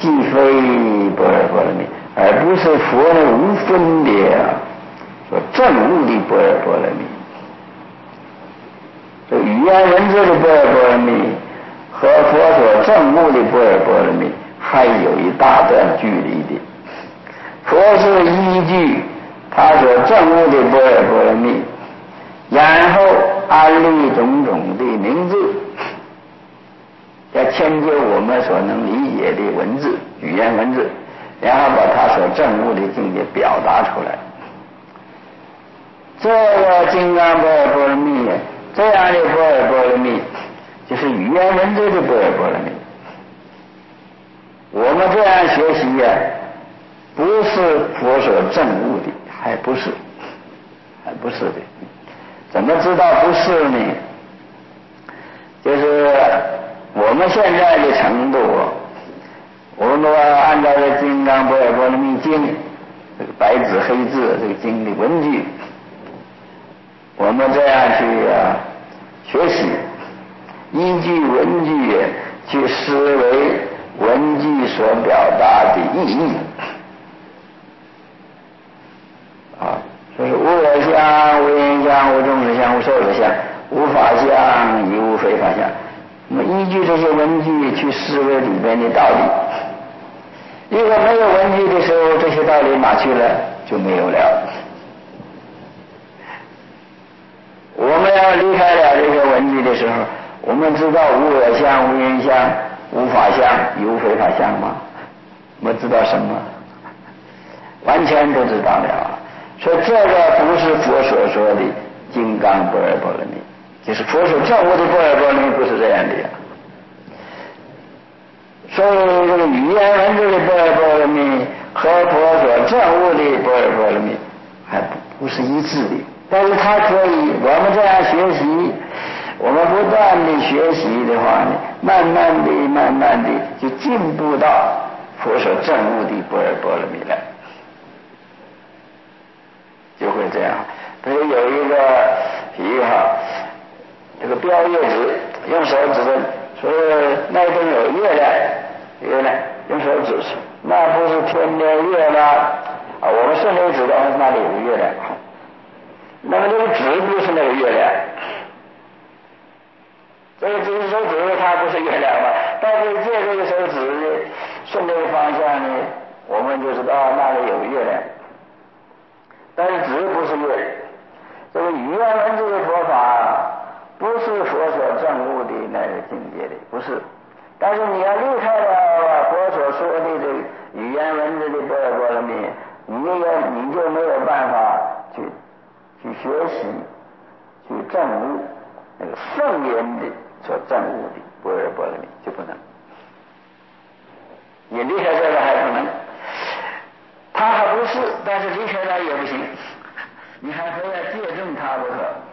即非般若波罗蜜，而不是佛的无分别所证悟的般若波罗蜜。这语言文字的般若波罗蜜和佛所证悟的般若波罗蜜还有一大段距离的。佛是依据他所证悟的般若波罗蜜，然后安立种种的名字，要迁就我们所能理解的文字，语言文字，然后把他所证悟的境界表达出来。这个金刚般若波罗蜜，这样的般若波罗蜜就是语言文字的般若波罗蜜。我们这样学习不是佛所证悟的，还不是的。怎么知道不是呢？就是我们现在的程度，我们按照这金刚般若波罗蜜经，这个白纸黑字这个经的文句，我们这样去学习，依据文句去思维文句所表达的意义就是无我相、无因相、无种子相、无受者相、无法相，亦无非法相。那么依据这些文句去思维里面的道理，如果没有文句的时候，这些道理哪去了？就没有了。我们要离开了这个文句的时候，我们知道无我相、无因相、无法相、亦无非法相吗？我们知道什么？完全不知道了。所以这个不是佛所说的金刚般若波罗蜜，就是佛所证悟的般若波罗蜜不是这样的所以这个语言文字的般若波罗蜜和佛所证悟的般若波罗蜜还不是一致的，但是它可以，我们这样学习，我们不断的学习的话呢，慢慢的就进步到佛所证悟的般若波罗蜜来，就会这样。比如有一个比喻这个标月子用手指着说那边有月亮，用手指那不是天边月吗？我们顺流指的那里有月亮，那么这个指不是那个月亮，这个指手指它不是月亮嘛，但是借这个手指顺这个方向呢，我们就知道那里有月亮，但是指不是月亮。这个语言文字的佛法不是佛所证悟的那个境界的，不是。但是你要离开了佛所说的这个语言文字的般若波罗蜜，你就没有办法去学习，去证悟那个圣言的所证悟的般若波罗蜜，就不能。你离开这个还不能，他还不是，但是离开了也不行，你还非要借证他不可。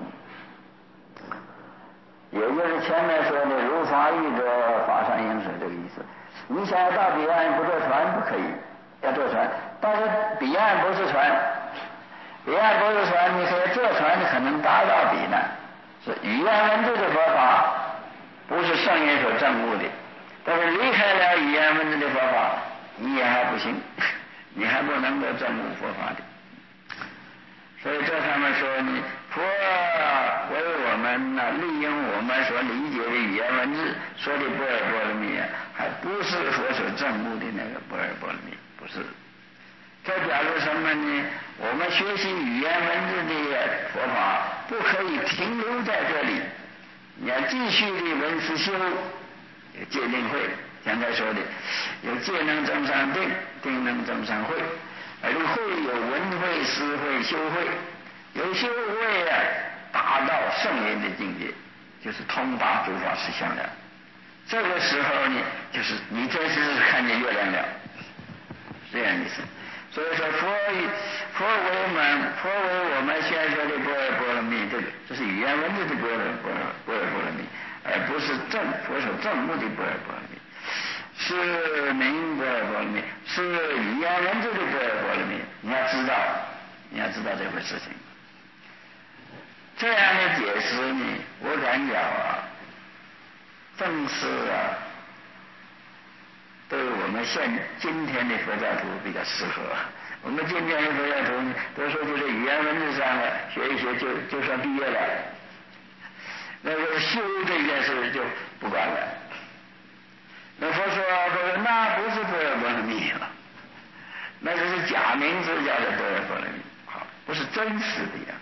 也就是前面说的如法喻者，法上应舍这个意思。你想要到彼岸不坐船不可以，要坐船，但是彼岸不是船，彼岸不是船，你可以坐船可能达到彼岸。是语言文字的佛法不是圣人所证悟的，但是离开了语言文字的佛法，你也还不行，你还不能够证悟佛法的。所以这上面说呢，佛为我们利用我们所理解的语言文字说的般若波罗蜜还不是佛所证悟的那个般若波罗蜜，不是。这表示什么呢？我们学习语言文字的佛法不可以停留在这里，你要继续的闻思修，有戒定慧，刚才说的有戒能增上定，定能增上慧，而这个慧有闻慧、思慧、修慧，有修慧达到圣人的境界，就是通达诸法实相了。这个时候呢，就是你真是看见月亮了，这样意思。所以说佛为我们宣说的般若波罗蜜，这是语言文字的般若波罗蜜，而不是佛所证悟的般若波罗蜜。是名般若波罗蜜，是语言文字的般若波罗蜜，你要知道这回事情。这样的解释呢，我感觉正是对我们们今天的佛教徒比较适合。我们今天的佛教徒都说就是语言文字上的学一学就算毕业了，那个修这件事就不管了。那佛说那不是般若波罗蜜了，那就是假名字叫做般若波罗蜜，好，不是真实的呀。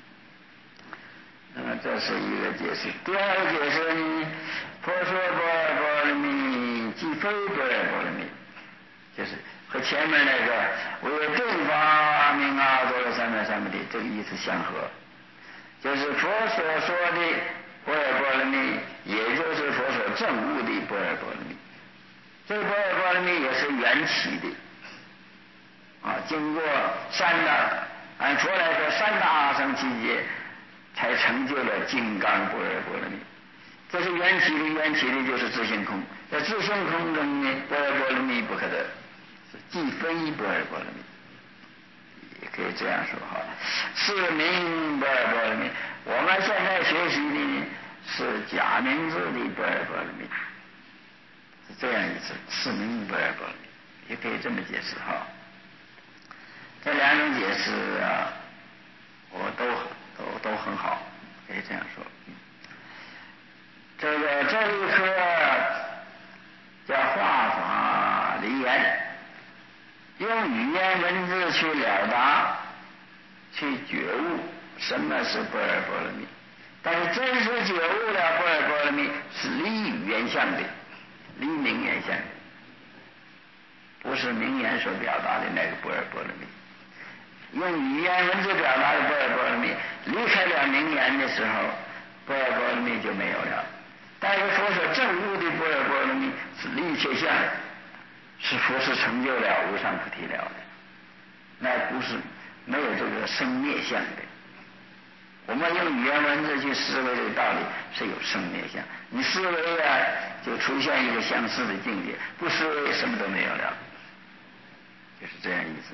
那么这是一个解释。第二个解释呢，佛说般若波罗蜜即非般若波罗蜜，就是和前面那个为正法明阿多罗三藐三菩提这个意思相合，就是佛所说的般若波罗蜜，也就是佛所证悟的般若波罗蜜。这个般若波罗蜜也是缘起的啊，经过按佛来说三大阿僧祇劫才成就了金刚般若波罗蜜。这是缘起的，缘起的就是自性空，在自性空中呢，般若波罗蜜不可得，是即非般若波罗蜜，也可以这样说哈。是名般若波罗蜜，我们现在学习的是假名字的般若波罗蜜，是这样意思，是名般若波罗蜜，也可以这么解释哈。这两种解释啊，我都很好，可以这样说。这一科叫画法离言，用语言文字去了达，去觉悟什么是般若波罗蜜。但是真实觉悟的般若波罗蜜是离语言相的，离名言相的，不是名言所表达的那个般若波罗蜜。用语言文字表达的般若波罗蜜，离开了名言的时候，般若波罗蜜就没有了。但是佛所证悟的般若波罗蜜是离切相，是佛是成就了无上菩提了的，那不是没有这个生灭相的。我们用语言文字去思维这个道理是有生灭相，你思维啊就出现一个相似的境界，不思维什么都没有了，就是这样意思。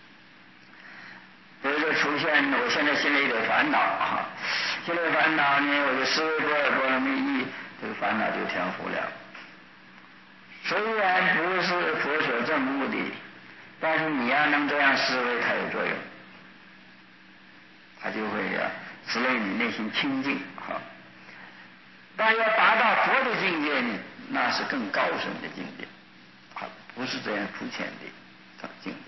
比如说出现我现在心里有烦恼啊，心里有烦恼呢，我就思维般若波罗蜜，这个烦恼就调伏了。虽然不是佛所证悟的，但是你要能这样思维，它有作用，它就会使你内心清净哈。但要达到佛的境界呢，那是更高深的境界，不是这样肤浅的境界。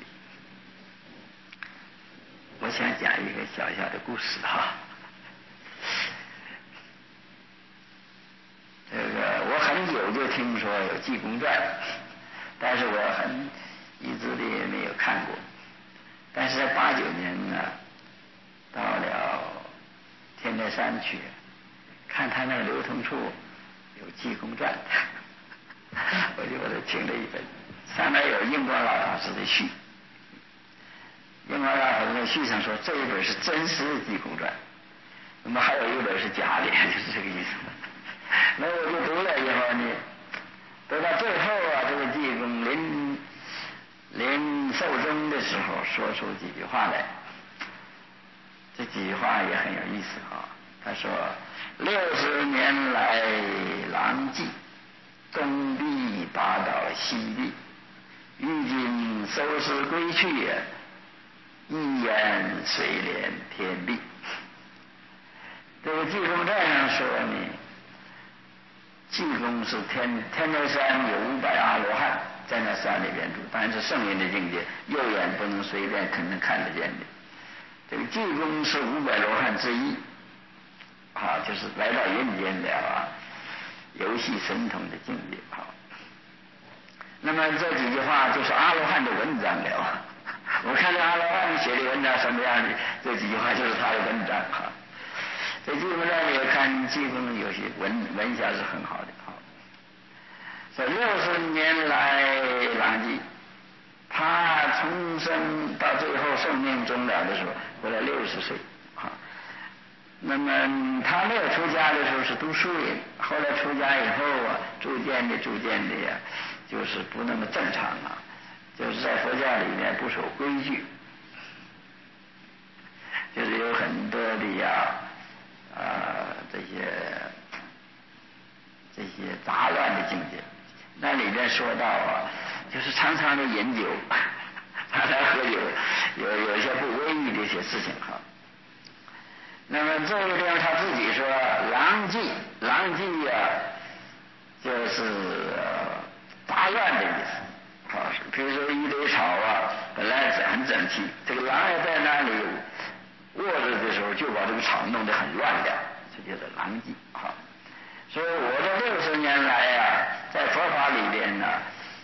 我想讲一个小小的故事哈。这个我很久就听说有济公传，但是我一直的也没有看过。但是在89年呢，到了天台山去看他那个流通处有济公传，我就把它请了一本，上面有印光老法师的序。印光老法师的序上说这一本是真实的济公传，那么还有一本是假的，就是这个意思。那我就读了以后呢，读到最后啊，这个济公临寿终的时候说出几句话来，这几句话也很有意思啊。他说：60年来狼藉，东壁打倒西壁，如今收拾归去，一言水连天地。这个济公传上说呢，济公是天台山有500阿罗汉在那山里边住，当然是圣人的境界，肉眼不能随便可能看得见的。这个济公是500罗汉之一啊，就是来到人间了游戏神通的境界啊。那么这几句话就是阿罗汉的文章了。我看到阿罗汉写的文章什么样的，这几句话就是他的文章啊。在济公传里看济公有些文下是很好的啊。这60年来狼藉，他从生到最后寿命终了的时候，活了60岁啊。那么他没有出家的时候是读书人，后来出家以后逐渐的呀，就是不那么正常了，就是在佛教里面不守规矩，就是有很多的这些杂乱的境界。那里边说到就是就是常常的饮酒，常常喝酒，有一些不规律的一些事情哈。那么这个地方他自己说狼藉，狼藉呀，就是杂乱的意思。好，比如说一堆草啊，本来很整齐，这个狼要在那里卧着的时候，就把这个草弄得很乱掉，这叫做狼藉。好，所以我这60年来呀，在佛法里边呢，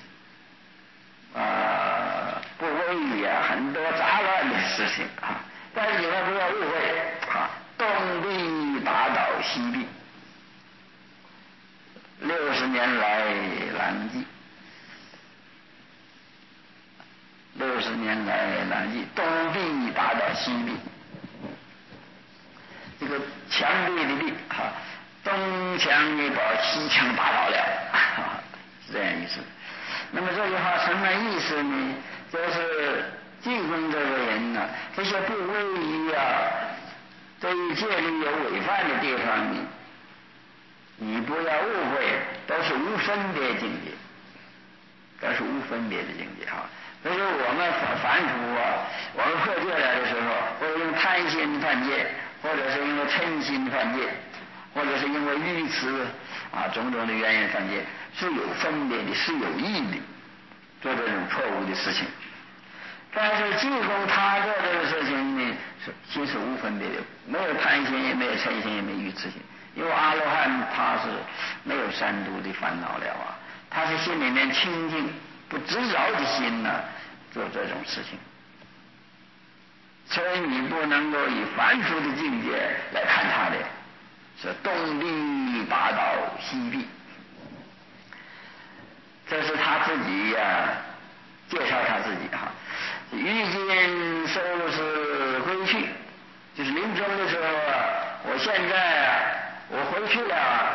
不规律啊，很多杂乱的事情啊。但是你们不要误会啊，东壁打倒西壁，60年来狼藉，60年来狼藉，东壁打倒西壁，这个墙壁的壁啊，东墙你把西墙打倒了，是这样意思。那么这句话什么意思呢？就是济公这个人呢，这些不规律啊，对于戒律有违犯的地方呢，你不要误会，都是无分别境界，都是无分别的境界哈。所以我们凡夫啊，我们破戒来的时候，或者用贪心犯戒，或者是因为嗔心犯戒，或者是因为愚痴啊种种的原因犯戒，是有分别的，是有意的，做这种错误的事情。但是济公他做这个事情呢，是心是无分别的，没有贪心，也没有嗔心，也没有愚痴心。因为阿罗汉他是没有三毒的烦恼了啊，他是心里面清净不执着的心呢，做这种事情。所以你不能够以凡夫的境界来看他的，是东壁打倒西壁，这是他自己呀，介绍他自己哈。于今收拾归去，就是临终的时候啊，我现在啊，我回去了，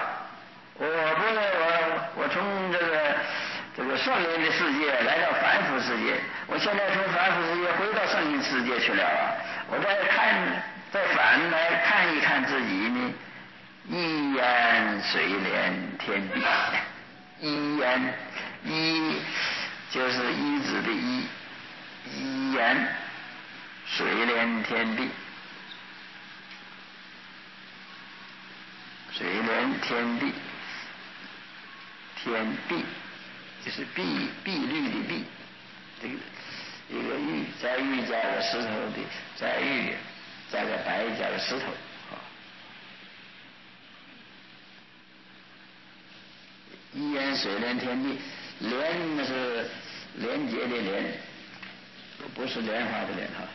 我从这个圣灵的世界来到凡夫世界，我现在从凡夫世界回到圣灵世界去了啊，我再反来看一看自己呢，一言水连天地，一言一就是一字的一。一言水连天地，水连天地，天地就是碧绿的碧，这个一个玉在玉加个石头的，在玉加个白加个石头啊。一言水连天地，连那是连接的连，不是莲花的莲哈。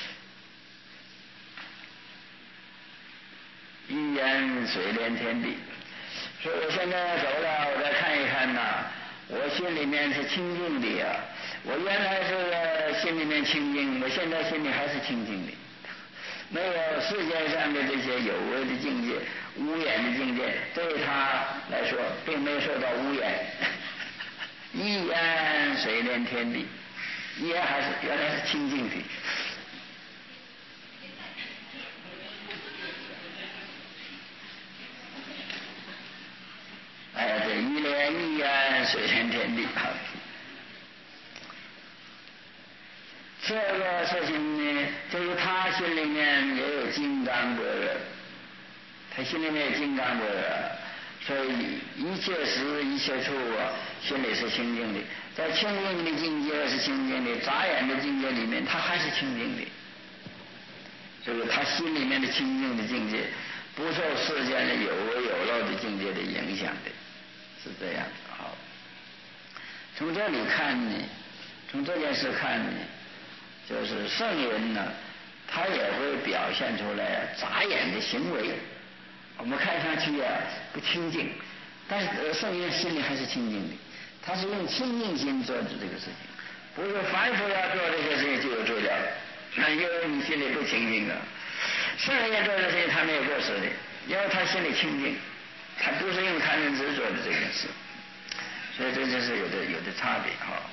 一言水连天地，所以我现在走了，我再看一看呐，我心里面是清净的呀。我原来是心里面清净，我现在心里还是清净的，没有世界上的这些有为的境界、污染的境界，对他来说并没有受到污染。一言水连天地，也还是原来是清净的。哎，这一连一言水连天地啊。这个事情呢，就是他心里面也有金刚般若，他心里面有金刚般若，所以一切时一切处啊，心里是清净的。在清净的境界是清净的，杂染的境界里面，他还是清净的。这个他心里面的清净的境界，不受世间的有为有漏的境界的影响的，是这样的。好，从这里看呢，从这件事看呢，就是圣人呢，他也会表现出来杂染的行为，我们看上去啊不清净，但是圣人心里还是清净的，他是用清净心做的这个事情，不是凡夫要做这些事情就有罪了，那因为你心里不清净啊。圣人做的事情他没有过失的，因为他心里清净，他不是用贪嗔痴做的这件事，所以这就是有的差别哈。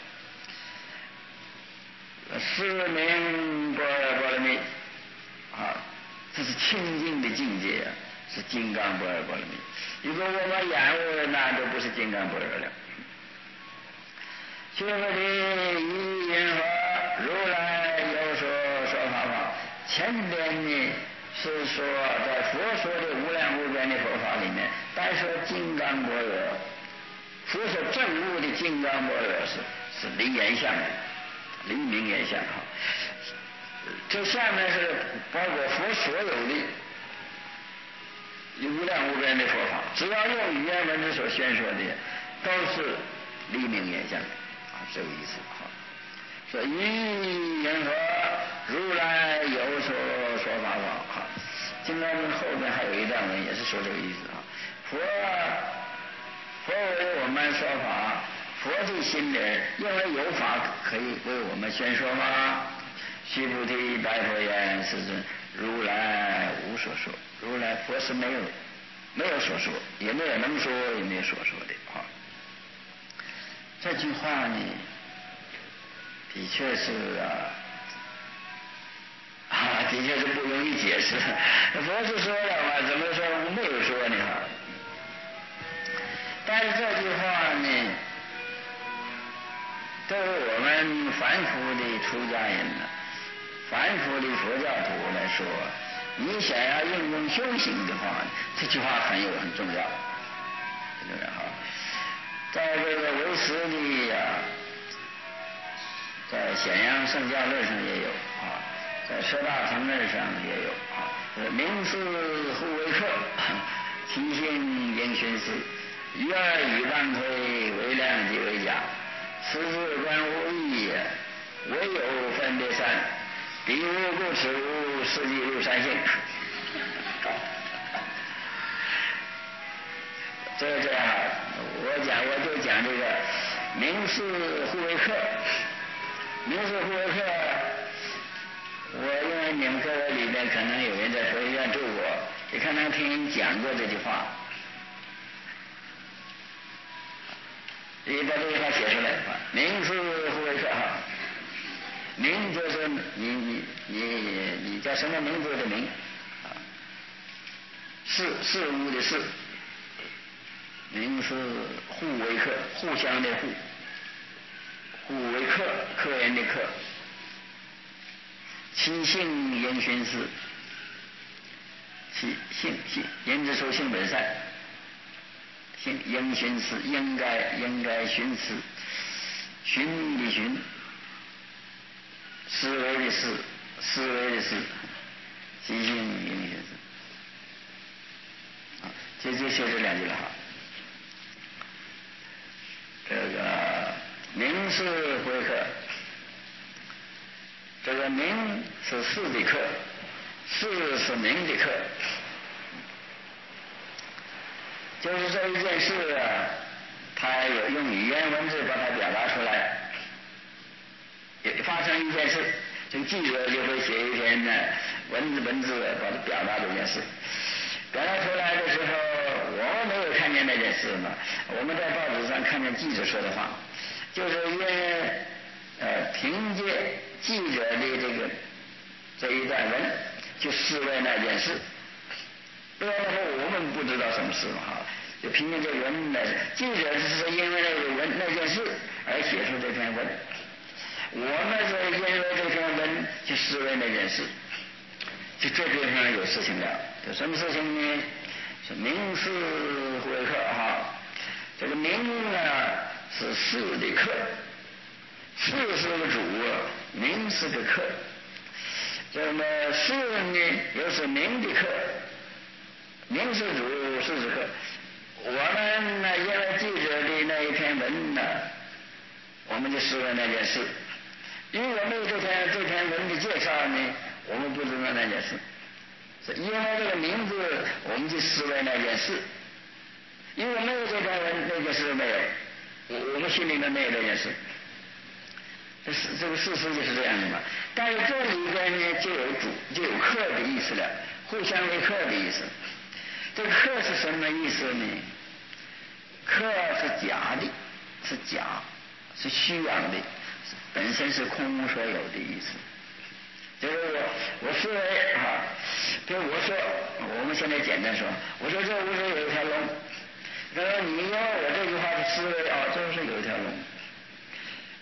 是名般若波罗蜜啊，这是清净的境界啊，是金刚般若波罗蜜。如果我们染污了，那都不是金刚般若了。 须菩提，于因何如来有所法法？前边呢是说在佛说的无量无边的佛法里面，单说金刚般若，佛所证悟的金刚般若是离言相的，离名言相哈。这下面是包括佛所有的无量无边的佛法，只要用语言文字所宣说的，都是离名言相的啊，这个意思哈。说于因何如来有所法法哈。金刚经后面还有一段文也是说这个意思啊。佛为我们说法，佛的心灵因为有法可以为我们宣说吗？须菩提，白佛言：世尊，如来无所说。如来佛是没有所说，也没有能说，也没有所说的啊。这句话呢，的确是的确是不容易解释。佛是说了嘛，怎么说没有说呢？但是这句话呢，对于我们凡夫的出家人呢，凡夫的佛教徒来说，你想要应用修行的话，这句话很重要，很重要哈。在这个唯识的在显扬圣教论上也有在十大乘论上也有名师互为客，其性应寻思，于二与当推，为量即为假，此事观无异，唯有分别三，彼无故此无，是即入三性。这样我就讲这个名师互为客。名师互为客，因为你们各位里面可能有人在佛学院住过，也可能听人讲过这句话。你把这句话写出来，名师互为客哈。名就是你叫什么名字的名事物的事，名师互为客，互相的互为客，客人的客。其性应寻思，其性人之初性本善，性应寻思，应该寻思，寻的寻，思维的思，其性应寻思。就这两句了哈。这个名师会客，这个名是事的客，事是名的客，就是这一件事他有用语言文字把它表达出来。发生一件事，这个记者就会写一篇文字把它表达这件事。表达出来的时候，我们没有看见那件事嘛，我们在报纸上看见记者说的话，就是因为凭借记者的这一段文就视为那件事，不然的话我们不知道什么事嘛哈，就凭借这文来，记者是因为那件事而写出这篇文，我们是因为这篇文就视为那件事。就这地方有事情了，有什么事情呢？是名师互为客哈。这个名是事的客，事是个主，名是个客。这么事呢，又是名的客，名是主，事是客。我们因为记者的那一篇文我们就视为那件事。因为我没有这篇文的介绍呢，我们不知道那件事，因为这个名字我们就视为那件事，因为没有这篇文那件事没有，我们心里面没有这件事，这个事实就是这样的嘛。但是这里边呢就有客的意思了，互相为客的意思。这个客是什么意思呢？客是假的，是假，是虚妄的，本身是空无所有的意思。就是我思维比如我们现在简单说，我说这屋里有一条龙，他说你要我这句话的思维就是有一条龙，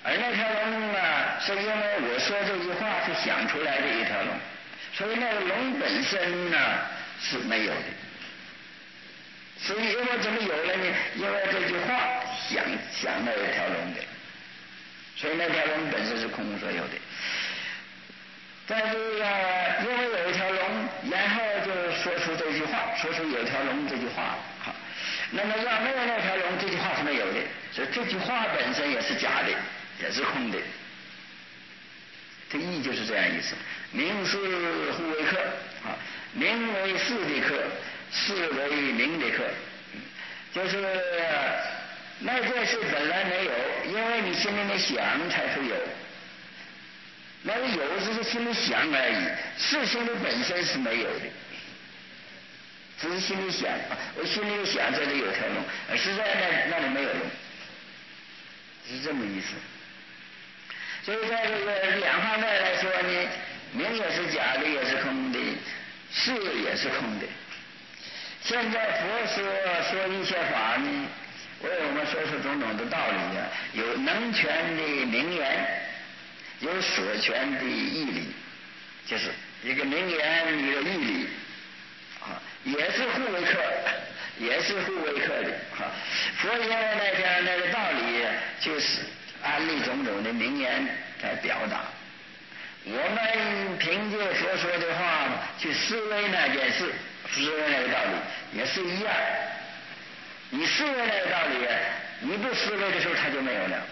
而那条龙啊，是因为我说这句话是想出来的一条龙，所以那个龙本身呢是没有的。所以因为怎么有了呢？因为这句话想那一条龙的，所以那条龙本身是空无所有的。在这个因为有一条龙，然后就说出这句话，说出有条龙这句话。好，那么要没有那条龙，这句话是没有的，所以这句话本身也是假的，也是空的。这意就是这样意思。名是互为客啊，名为事的客，事为名的客，就是那件事本来没有，因为你心里面想才会有。那个有只是心里想而已，事情的本身是没有的，只是心里想，我心里想这里有条龙，而实在那里没有龙，是这么意思。所以在这个两方面来说呢，名也是假的，也是空的，事也是空的。现在佛说一切法呢，为我们说出种种的道理啊，有能全的名言，有所全的义理，就是一个名言，一个义理啊，也是互为客，也是互为客的啊。佛因为那个道理，就是安立种种的名言来表达。我们凭借佛说的话去思维那件事，思维那个道理，也是一样。你思维那个道理，你不思维的时候，它就没有了。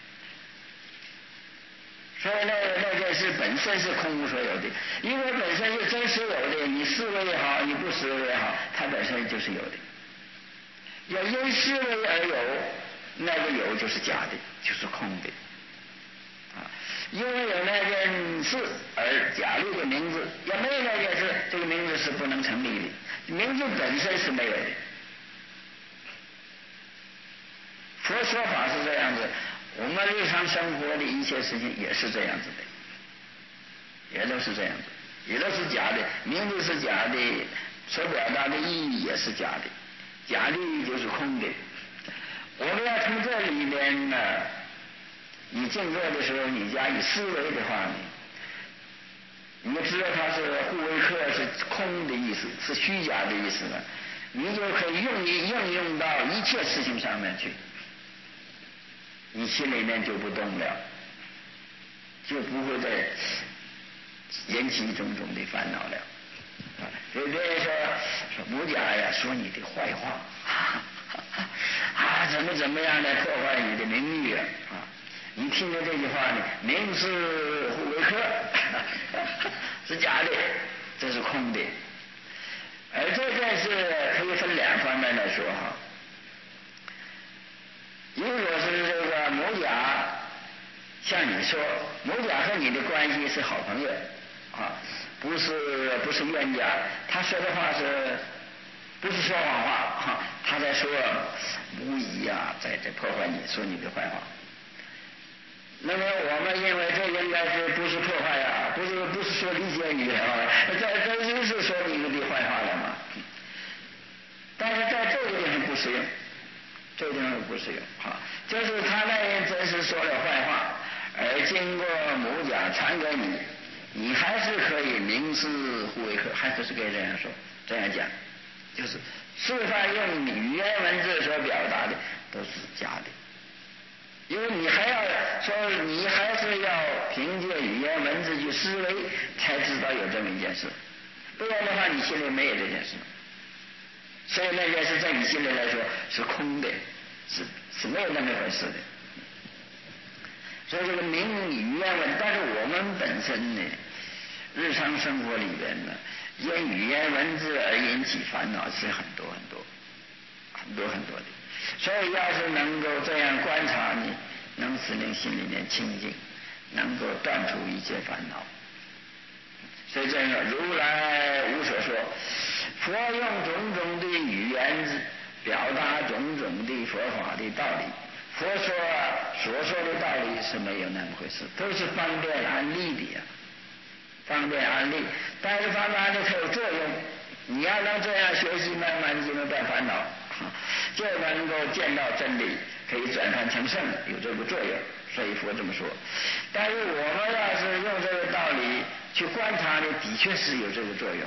所以那件事本身是空无所有的，因为本身是真实有的，你思维也好，你不思维也好，它本身就是有的。要因思维而有，那个有就是假的，就是空的。啊，因为有那件事而假立的名字，要没有那件事，这个名字是不能成立的。名字本身是没有的。佛说法是这样子，我们日常生活的一切事情也是这样子的，也都是这样子，也都是假的。名字是假的，所表达的意义也是假的，假的意义就是空的。我们要从这里面呢，你静坐的时候，你加以思维的话呢，你知道它是互为客，是空的意思，是虚假的意思了，你就可以应用到一切事情上面去。你心里面就不动了，就不会再引起种种的烦恼了。所以别人说母甲呀，说你的坏话啊，怎么样来破坏你的名誉啊？你听着这句话呢，名是互为客，是假的，这是空的。而这件事可以分两方面来说哈。如果是这个母甲像你说，母甲和你的关系是好朋友啊，不是冤家，他说的话不是说谎话他在说无疑啊，在破坏你，说你的坏话。那么我们认为这应该是不是破坏啊，不是说理解你啊，这是说你的坏话了嘛。但是在这个地方不适用，这个地方不适用就是他那人真是说了坏话，而经过母甲传给你，你还是可以明示互为客，还是可以这样说，这样讲，就是事实上用语言文字所表达的都是假的，因为你还要说，你还是要凭借语言文字去思维，才知道有这么一件事，不然的话你心里没有这件事，所以那件事在你心里来说是空的，是没有那么回事的。所以这个名语言文，但是我们本身呢，日常生活里边呢，因语言文字而引起烦恼是很多的。所以要是能够这样观察呢，能使您心里面清净，能够断除一切烦恼。所以这样如来无所说，佛用种种的语言表达种种的佛法的道理。佛所说的道理是没有那么回事，都是方便安利的呀，方便安利。但是方便安利它有作用，你要能这样学习，慢慢就能断烦恼，就能够见到真理，可以转换成圣，有这个作用。 所以佛这么说。但是我们要是用这个道理去观察呢，的确是有这个作用，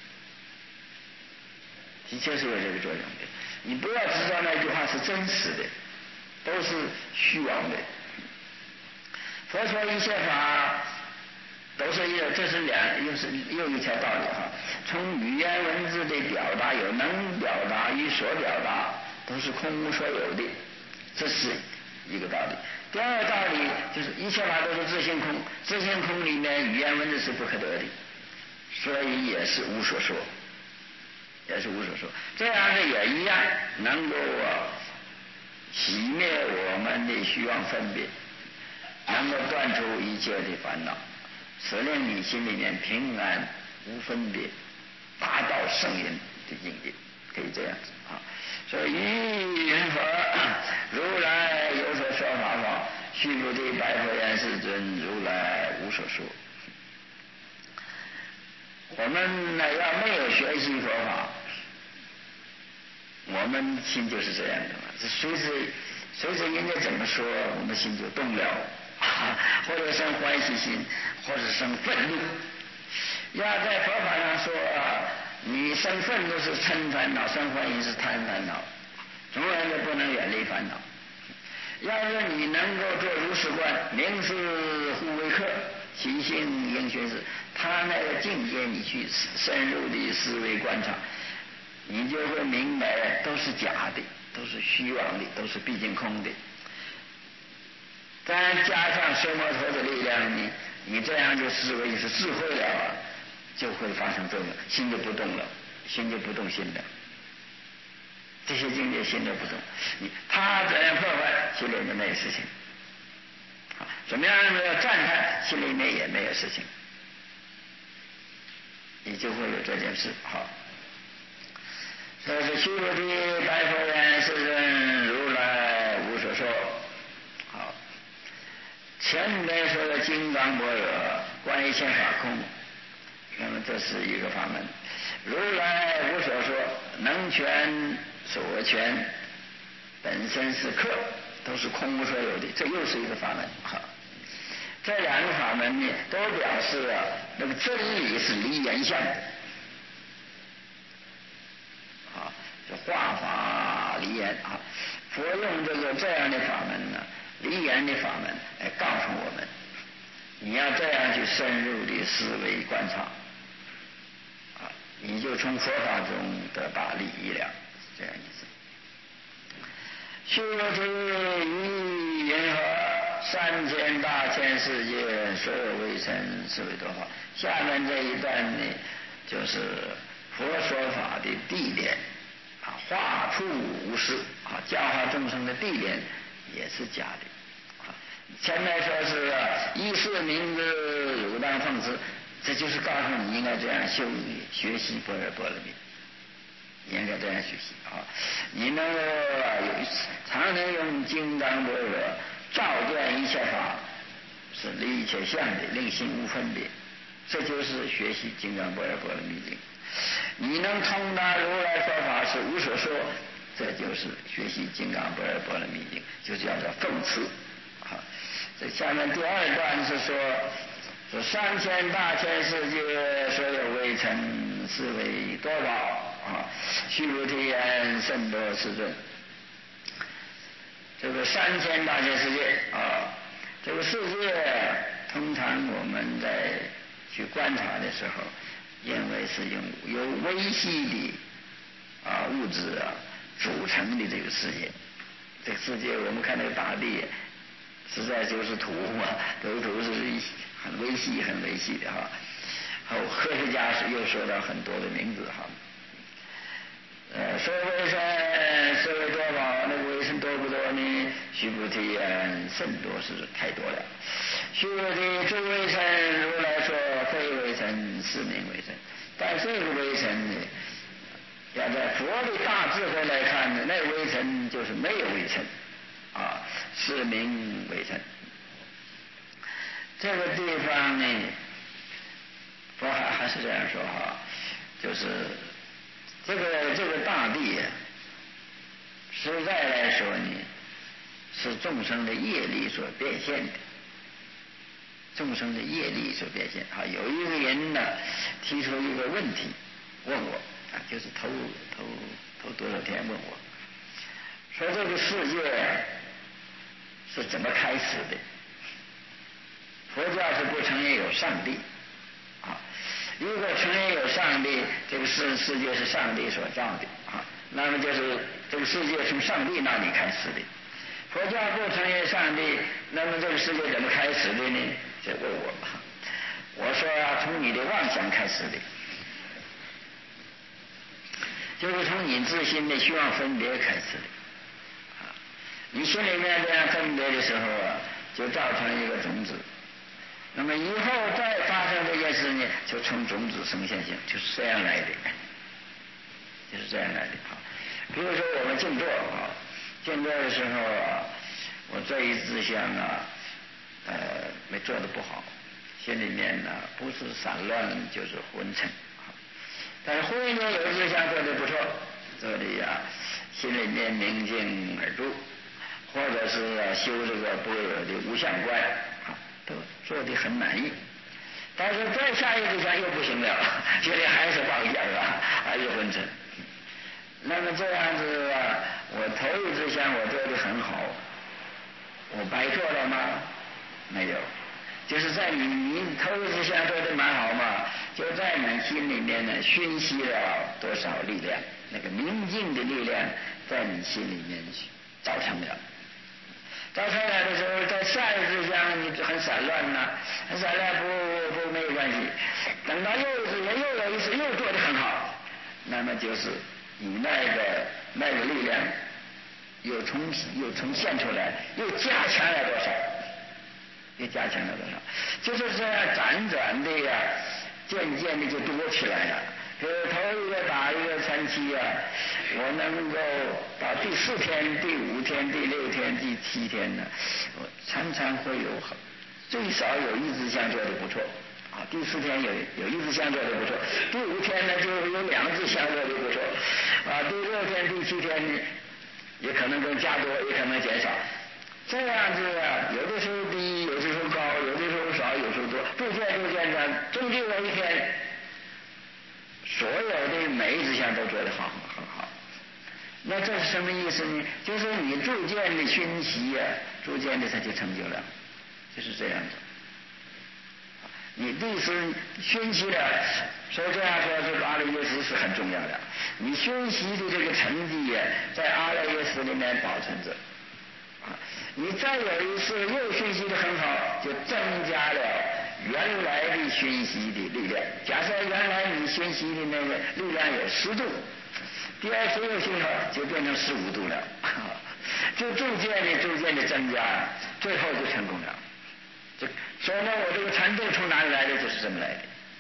的确是有这个作用的。你不要知道那句话是真实的，都是虚妄的。佛说一切法都是这是又一条道理哈。从语言文字的表达，有能表达与所表达，都是空无所有的，这是一个道理。第二个道理就是一切法都是自性空，自性空里面语言文字是不可得的，所以也是无所说，也是无所说。这样的也一样，能够熄灭我们的虚妄分别，能够断除一切的烦恼，使令你心里面平安无分别，达到圣人的境界，可以这样子啊。所以云何如来有所说法法，须菩提白佛言：世尊，如来无所说。我们呢要没有学习佛法，我们心就是这样的嘛，随着人家怎么说，我们心就动了，或者生欢喜心，或者生愤怒。要在佛法上说你生愤怒是嗔烦恼，生欢喜是贪烦恼，永远都不能远离烦恼。要是你能够做如是观，明是护为客，其性应学是，他那个境界你去深入的思维观察，你就会明白都是假的，都是虚妄的，都是毕竟空的。再加上奢摩陀的力量呢，你这样就思维是智慧了，就会发生作用，心就不动了，心就不动心了。这些境界心都不动，他怎样破坏，心里面没有事情；怎么样没有赞叹，心里面也没有事情，你就会有这件事。好，这是须菩提白佛言：世尊，如来无所说。好，前面说的金刚般若关于一切法空，那么这是一个法门。如来无所说，能全所全，本身是客，都是空无所有的，这又是一个法门。好，这两个法门呢，都表示那个真理是离言相的。啊，这化法离言啊，佛用这样的法门呢，离言的法门来告诉我们，你要这样去深入的思维观察，啊，你就从佛法中得大利益了，这样意思。须菩提于云何？3000大千世界，所有微尘，是为多法。下面这一段呢，就是佛说法的地点啊，化处无事啊，教化众生的地点也是假的啊。前面说是依是名之，汝当奉之，这就是告诉你应该这样学习般若波罗蜜。你应该这样学习啊！你能常能用金刚般若照见一切法，是离一切相的，令心无分别，这就是学习金刚般若波罗蜜经。你能通达如来说法是无所说，这就是学习金刚般若波罗蜜经，就叫做奉持啊。这下面第二段是说3000大千世界，所有微尘，是为多宝。啊，须菩提言：甚多世尊。这个3000大千世界啊，这个世界通常我们在去观察的时候，认为是由微细的物质组成的这个世界。这个世界我们看那个大地，实在就是土嘛，这个土是很微细、很微细的哈。还有科学家又说到很多的名字哈。说微尘是为多宝，那个微尘多不多呢？须菩提言：甚多，是太多了。须菩提，诸微尘，如来说非微尘，是名微尘。但这个微尘呢，要在佛的大智慧来看呢，那微尘就是没有微尘啊，是名微尘。这个地方呢，佛还是这样说哈，就是这个大地实在来说呢， 是众生的业力所变现的，众生的业力所变现。好，有一个人呢提出一个问题问我啊，就是头多少天问我，说这个世界是怎么开始的？佛教是不承认有上帝啊，如果承认有上帝，这个世界是上帝所造的啊，那么就是这个世界从上帝那里开始的。佛教不承认上帝，那么这个世界怎么开始的呢？这问我说从你的妄想开始的，就是从你自心的虚妄分别开始的啊。你心里面这样分别的时候啊，就造成一个种子。那么以后再发生这件事呢，就从种子生现象，就是这样来的，就是这样来的啊。比如说我们静坐啊，静坐的时候啊，我做一志向啊，没做得不好，心里面呢不是散乱就是昏沉啊。但是忽然间有志向做得不错，做的呀心里面明镜而住，或者是修这个般若的无相观啊，都做得很满意。但是再下一个志向又不行了，心里还是妄想啊，还是昏沉。那么这样子啊，我头一志向我做得很好，我白做了吗？没有，就是在你头一志向做得蛮好嘛，就在你心里面呢熏习了多少力量，那个明净的力量在你心里面造成了。造成了的时候，在下一志向你很散乱呐，很散乱不没有关系。等到又有一次又做得很好，那么就是你那个力量又重现出来，又加强了多少？又加强了多少？就是这样辗转的呀，渐渐的就多起来了。头一个打一个参七啊，我能够到第4天、第5天、第6天、第7天呢，我常常会有最少有一志向做得不错啊。第4天有一志向做得不错，第5天呢就有2志向做得不错啊。第6天、第7天呢，也可能更加多，也可能减少。这样子啊，有的时候低，有的时候高，有的时候少，有时候多，逐渐的，终究有一天，所有的每一志向都做得很好。那这是什么意思呢？就是你逐渐的熏习啊，逐渐的它就成就了，就是这样子。你第一次熏习了，所以这样说，这个阿赖耶识是很重要的。你熏习的这个成绩啊，在阿赖耶识里面保存着。你再有一次又熏习得很好，就增加了原来的熏习的力量。假设原来你熏习的那个力量有10度，第2次又熏好，就变成15度了，就逐渐的增加，最后就成功了。所以呢，我这个禅定从哪里来的？就是这么来的。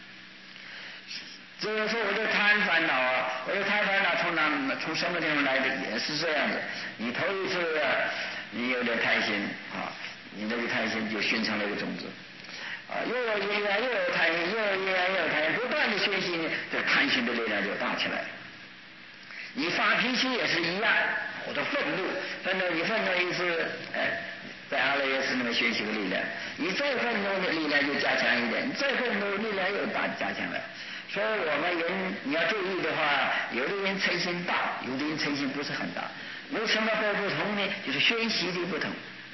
这个说我这贪烦恼啊，我这贪烦恼从什么地方来的？也是这样的。你头一次啊，你有点贪心啊，你这个贪心就熏成了一个种子啊，又有因缘，又有贪心，又有因缘，又有贪心，不断的熏习，这贪心的力量就大起来。你发脾气也是一样，或者愤怒你愤怒一次，在阿赖耶识里面熏习的力量，你再愤怒的力量就加强一点，你再愤怒力量又加强了。所以我们人你要注意的话，有的人嗔心大，有的人嗔心不是很大。为什么会不同呢？就是熏习的不同，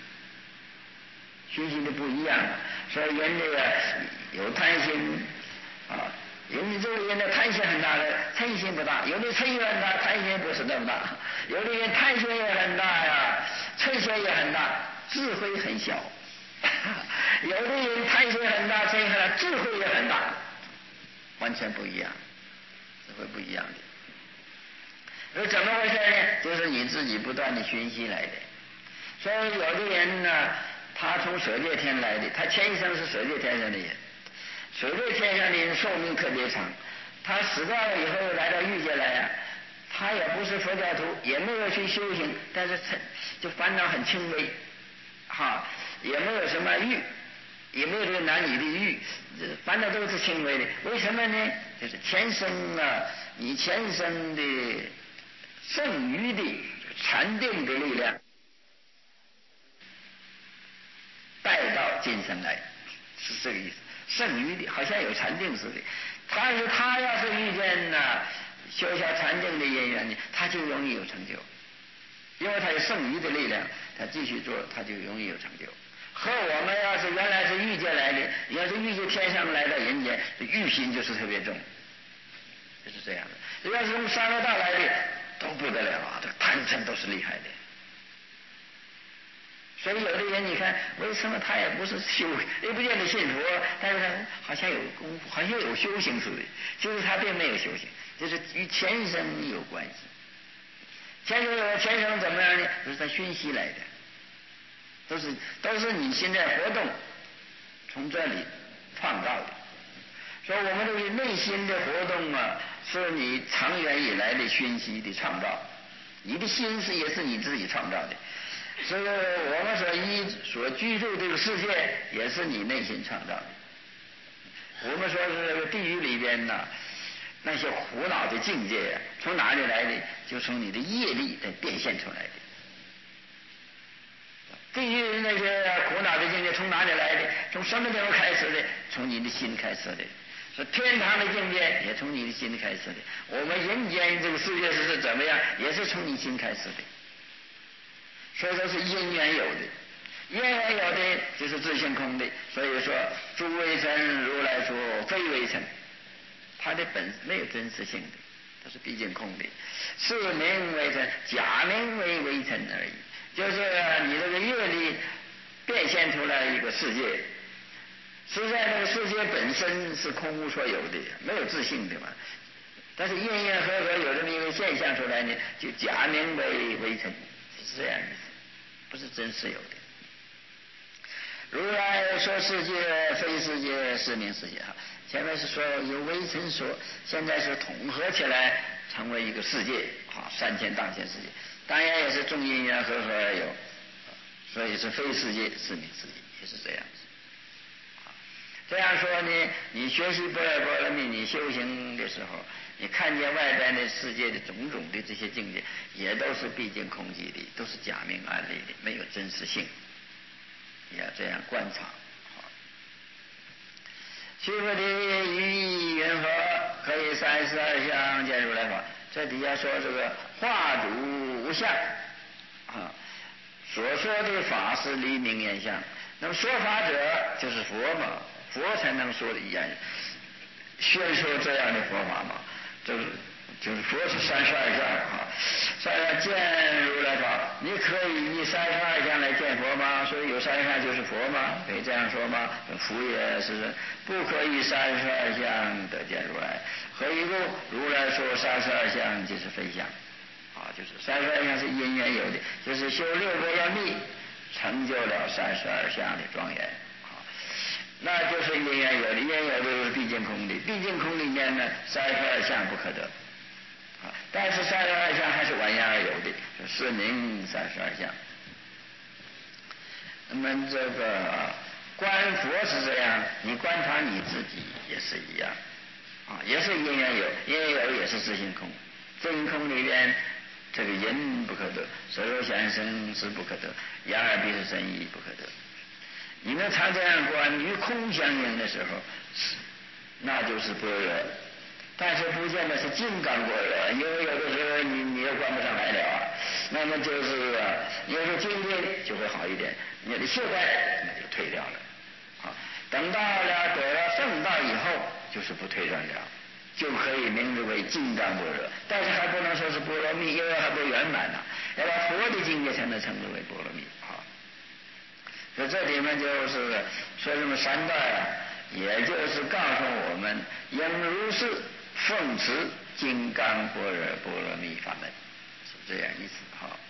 熏习的不一样。所以人这个有贪心啊，有的这个人的贪心很大的，嗔心不大；有的嗔心很大，贪心不是那么大；有的人贪心也很大呀，嗔心也很大，智慧很小；有的人贪心很大，嗔心很大，智慧也很大。完全不一样，是会不一样的。那怎么回事呢？就是你自己不断的熏习来的。所以有的人呢，他从舍界天来的，他前一生是舍界天上的人，舍界天上的人寿命特别长，他死掉了以后来到欲界来啊，他也不是佛教徒，也没有去修行，但是就烦恼很轻微，也没有什么欲。也没有这个男女的欲，烦恼都是轻微的。为什么呢？就是前生啊，你前生的剩余的禅定的力量， 带到今生来，是这个意思。剩余的好像有禅定似的，但是他要是遇见修下禅定的因缘呢，他就容易有成就，因为他有剩余的力量，他继续做，他就容易有成就。和我们要是原来是欲界来的，要是欲界天上来到人间，欲心就是特别重，就是这样的。要是从三恶道来的，都不得了啊，这贪嗔都是厉害的。所以有的人你看，为什么他也不是修，也不见得信佛，但是他好像有功夫，好像有修行似的，其实他并没有修行，就是与前生有关系。前生怎么样呢？就是他熏习来的，都是你现在活动从这里创造的。所以我们这个内心的活动是你长远以来的熏习的创造，你的心思也是你自己创造的。所以我们所居住这个世界也是你内心创造的。我们说是这个地狱里边那些苦恼的境界从哪里来的？就从你的业力在变现出来的。地狱那些苦恼的境界从哪里来的？从什么地方开始的？从你的心开始的。说天堂的境界也从你的心开始的。我们人间这个世界是怎么样？也是从你心开始的。所以说是因缘有的，因缘有的就是自性空的。所以说诸微尘如来说非微尘，它的本没有真实性的，它是毕竟空的。是名为尘，假名为微尘而已。就是你这个业力变现出来一个世界，实在那个世界本身是空无所有的，没有自性的嘛。但是因缘和合有这么一个现象出来呢，就假名为微尘，是这样意思，不是真实有的。如来说世界非世界是名世界前面是说由微尘说，现在是统合起来成为一个世界3000大千世界，当然也是众因缘和合而有，所以是非世界是名世界，也是这样子。这样说呢，你学习般若波罗蜜，你修行的时候，你看见外边的世界的种种的这些境界，也都是毕竟空寂的，都是假名暗例的，没有真实性，也要这样观察。须菩提，于意云何？可以32相见如来法。这底下说这个化主无相所说的法是离名言相。那么说法者就是佛嘛，佛才能说的一样宣说这样的佛法嘛，就是佛是32相见如来法。你可以以32相来见佛吗？所以有32相就是佛吗？可以这样说吗？佛也是不可以32相得见如来。何以故？如来说32相就是非相就是32相是因缘有的，就是修六波罗蜜成就了32相的庄严那就是因缘有的，因缘有的是毕竟空的，毕竟空里面呢32相不可得但是32相还是完然而有的，是名32相。那么这个观佛是这样，你观察你自己也是一样也是因缘有，因缘有也是自性空，自性空里边这个人不可得，色受想行识不可得，眼耳鼻舌身意不可得。你们常这样观，与空相应的时候，那就是般若，但是不见得是金刚般若，因为有的时候你又观不上来了那么就是你要是精进就会好一点，你的懈怠那就退掉了等到了得了圣道以后，就是不退转了，就可以名字为金刚般若，但是还不能说是波罗蜜，因为还不圆满要到佛的境界才能称之为波罗蜜所以这里面就是说这么三代也就是告诉我们应如是奉持金刚般若波罗蜜法门，是这样意思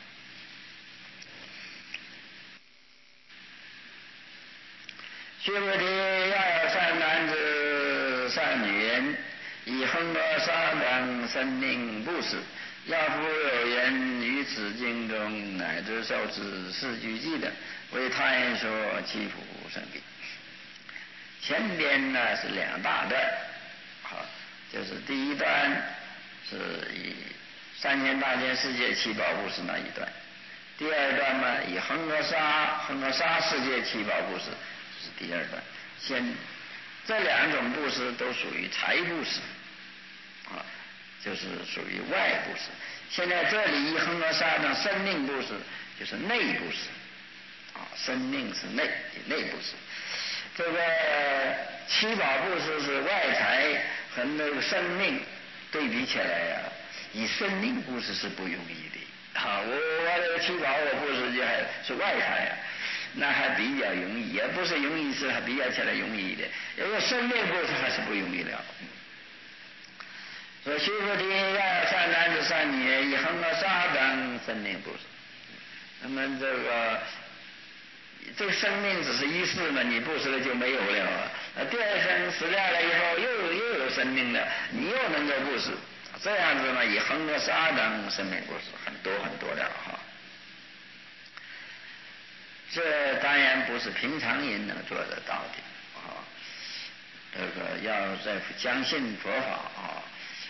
须菩提，要有善男子善女人，以恒河沙等生命布施，要复有人于此经中乃至受持四句偈等，为他人说祈福生彼。前边呢是2大段就是第一段是以3000大千世界七宝布施那一段， 第二段嘛，以恒河沙世界七宝布施，这是第二段。这两种布施都属于财布施，就是属于外布施。现在这里以恒河沙的生命布施，就是内布施，生命是内布施。这个七宝布施是外财和那个生命对比起来呀，以生命布施是不容易的。我这个七宝我布施就还是外财呀，那还比较容易，也不是容易，是还比较起来容易一点。因为生命布施还是不容易了。所以须菩提要善男子善女以恒河沙等生命布施。那么这个生命只是一世嘛，你布施了就没有了。第二生死掉了以后又有生命了，你又能够布施。这样子嘛，以恒河沙等生命布施很多了哈。这当然不是平常人能做得到的啊。这个要在相信佛法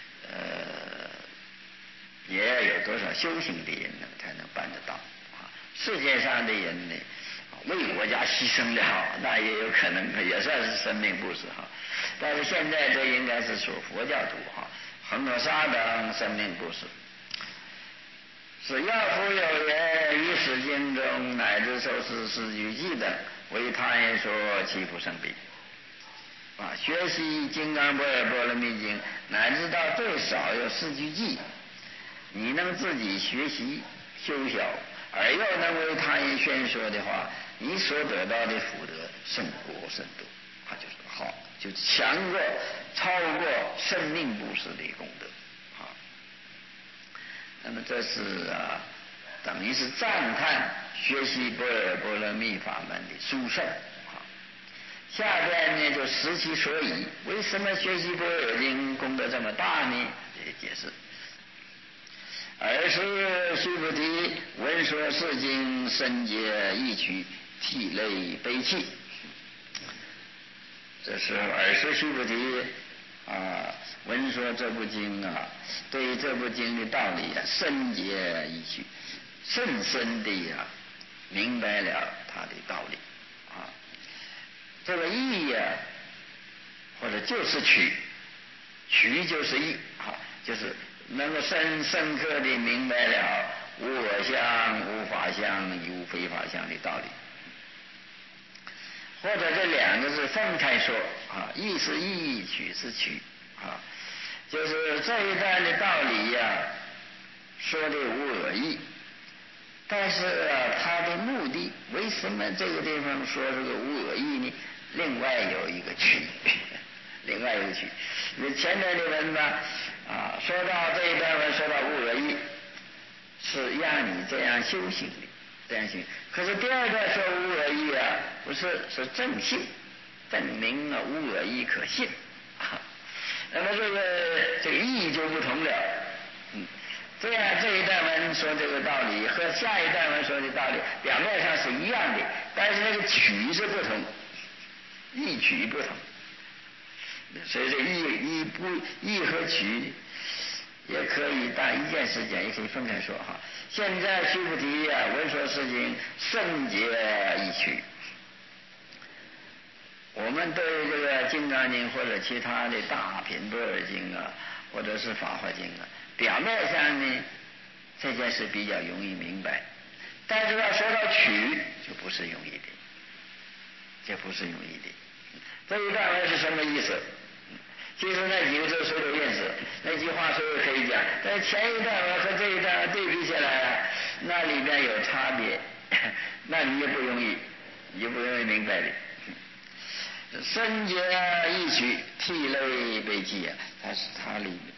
也要有多少修行的人呢，才能办得到啊。世界上的人呢，为国家牺牲了，那也有可能也算是生命布施哈。但是现在这应该是属佛教徒哈。恒河沙等生命布施，是要复有缘于史经中乃至受持四句偈等，为他人说祈福生彼。学习金刚般若波罗蜜经，乃至到最少有四句偈，你能自己学习修小，而又能为他人宣说的话，你所得到的福德甚多甚多，就是好，就超过生命布施的功德那么这是等于是赞叹学习般若波罗蜜法门的殊胜下边呢就实其所以，为什么学习般若经功德这么大呢？这些解释。尔时须菩提闻说是经，深解意趣，涕泪悲泣。这时候尔时须菩提闻说这部经对于这部经的道理深解意趣，深深地明白了他的道理这个义或者就是取就是义就是能够深刻地明白了无我相、无法相、无非法相的道理。或者这两个是分开说义是义，取是取就是这一段的道理说的无我义，但是他的目的为什么这个地方说这个无我义呢？另外有一个取前面的文说到这一段文说到无我义是让你这样修行的，这样行。可是第二段说无我义不是正信，证明无我义可信那么这个意义就不同了这样这一段文说这个道理和下一段文说的道理表面上是一样的，但是那个取是不同，义取不同，所以这义和取也可以当一件事情，也可以分开说现在须菩提闻说是经，深解意趣。我们对这个金刚经或者其他的大品般若经或者是法华经表面上呢这件事比较容易明白，但是要说到取就不是容易的，这一段文是什么意思？其实那几个字谁都认识，那句话谁也可以讲，但是前一段文和这一段文对比起来那里边有差别，那你也不容易明白的。深解意趣，涕泪悲泣它里